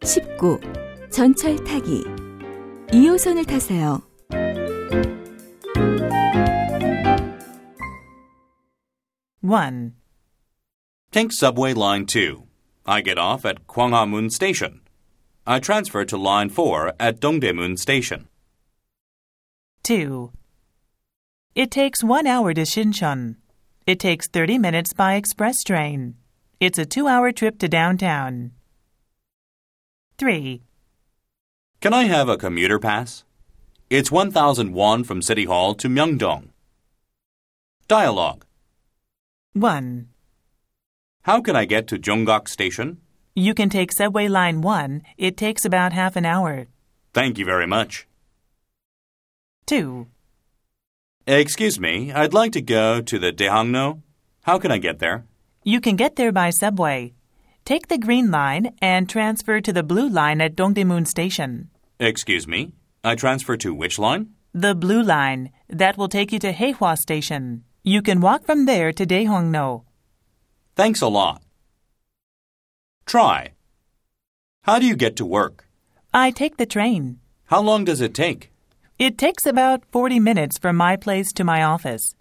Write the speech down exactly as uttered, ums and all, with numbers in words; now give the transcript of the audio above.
십구. 전철 타기. 이 호선을 타세요. one. Take subway line two. I get off at Gwanghwamun Station. I transfer to line four at Dongdaemun Station. two. It takes one hour to Shincheon. It takes thirty minutes by express train. It's a two-hour trip to downtown. three. Can I have a commuter pass? It's one thousand won from City Hall to Myeongdong. Dialogue. one. How can I get to Jongak Station? You can take subway line one. It takes about half an hour. Thank you very much. two. Excuse me, I'd like to go to the Daehangno. How can I get there? You can get there by subway. Take the green line and transfer to the blue line at Dongdaemun Station. Excuse me, I transfer to which line? The blue line. That will take you to Haehwa Station. You can walk from there to Daehongno. Thanks a lot. Try. How do you get to work? I take the train. How long does it take? It takes about forty minutes from my place to my office.